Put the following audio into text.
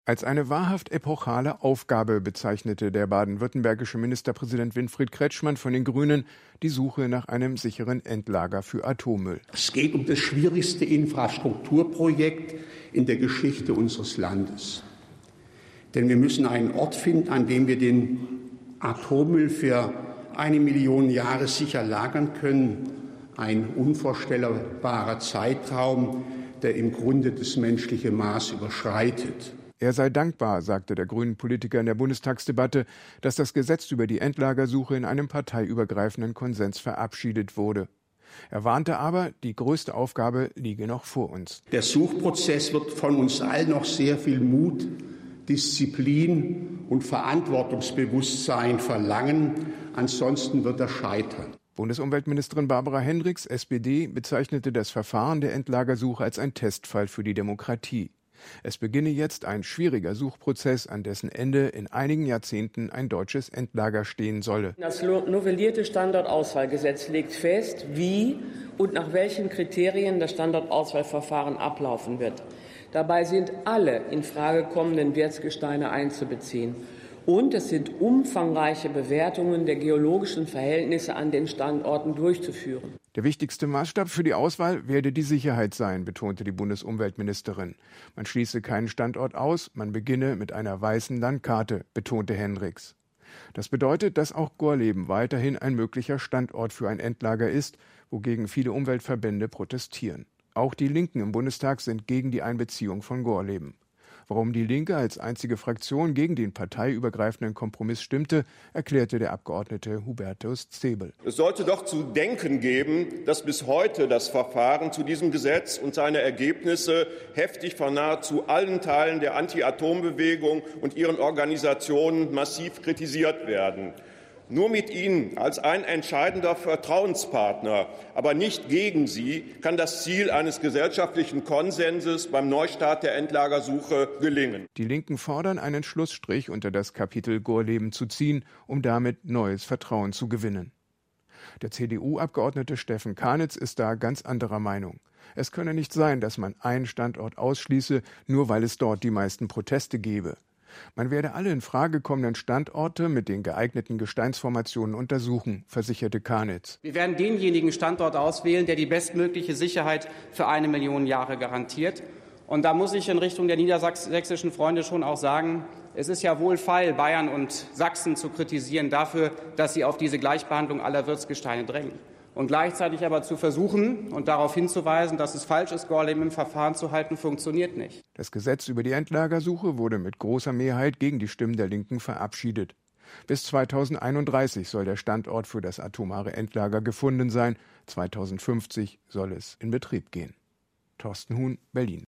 Als eine wahrhaft epochale Aufgabe bezeichnete der baden-württembergische Ministerpräsident Winfried Kretschmann von den Grünen die Suche nach einem sicheren Endlager für Atommüll. Es geht um das schwierigste Infrastrukturprojekt in der Geschichte unseres Landes. Denn wir müssen einen Ort finden, an dem wir den Atommüll für 1 Million Jahre sicher lagern können. Ein unvorstellbarer Zeitraum, der im Grunde das menschliche Maß überschreitet. Er sei dankbar, sagte der grünen Politiker in der Bundestagsdebatte, dass das Gesetz über die Endlagersuche in einem parteiübergreifenden Konsens verabschiedet wurde. Er warnte aber, die größte Aufgabe liege noch vor uns. Der Suchprozess wird von uns allen noch sehr viel Mut, Disziplin und Verantwortungsbewusstsein verlangen. Ansonsten wird er scheitern. Bundesumweltministerin Barbara Hendricks, SPD, bezeichnete das Verfahren der Endlagersuche als ein Testfall für die Demokratie. Es beginne jetzt ein schwieriger Suchprozess, an dessen Ende in einigen Jahrzehnten ein deutsches Endlager stehen solle. Das novellierte Standortauswahlgesetz legt fest, wie und nach welchen Kriterien das Standortauswahlverfahren ablaufen wird. Dabei sind alle in Frage kommenden Wirtsgesteine einzubeziehen. Und es sind umfangreiche Bewertungen der geologischen Verhältnisse an den Standorten durchzuführen. Der wichtigste Maßstab für die Auswahl werde die Sicherheit sein, betonte die Bundesumweltministerin. Man schließe keinen Standort aus, man beginne mit einer weißen Landkarte, betonte Hendricks. Das bedeutet, dass auch Gorleben weiterhin ein möglicher Standort für ein Endlager ist, wogegen viele Umweltverbände protestieren. Auch die Linken im Bundestag sind gegen die Einbeziehung von Gorleben. Warum die Linke als einzige Fraktion gegen den parteiübergreifenden Kompromiss stimmte, erklärte der Abgeordnete Hubertus Zebel. Es sollte doch zu denken geben, dass bis heute das Verfahren zu diesem Gesetz und seine Ergebnisse heftig von nahezu allen Teilen der Anti-Atom-Bewegung und ihren Organisationen massiv kritisiert werden. Nur mit Ihnen als ein entscheidender Vertrauenspartner, aber nicht gegen Sie, kann das Ziel eines gesellschaftlichen Konsenses beim Neustart der Endlagersuche gelingen. Die Linken fordern, einen Schlussstrich unter das Kapitel Gorleben zu ziehen, um damit neues Vertrauen zu gewinnen. Der CDU-Abgeordnete Steffen Karnitz ist da ganz anderer Meinung. Es könne nicht sein, dass man einen Standort ausschließe, nur weil es dort die meisten Proteste gebe. Man werde alle in Frage kommenden Standorte mit den geeigneten Gesteinsformationen untersuchen, versicherte Karnitz. Wir werden denjenigen Standort auswählen, der die bestmögliche Sicherheit für 1 Million Jahre garantiert. Und da muss ich in Richtung der niedersächsischen Freunde schon auch sagen, es ist ja wohl feil, Bayern und Sachsen zu kritisieren dafür, dass sie auf diese Gleichbehandlung aller Wirtsgesteine drängen. Und gleichzeitig aber zu versuchen und darauf hinzuweisen, dass es falsch ist, Gorleben im Verfahren zu halten, funktioniert nicht. Das Gesetz über die Endlagersuche wurde mit großer Mehrheit gegen die Stimmen der Linken verabschiedet. Bis 2031 soll der Standort für das atomare Endlager gefunden sein. 2050 soll es in Betrieb gehen. Thorsten Huhn, Berlin.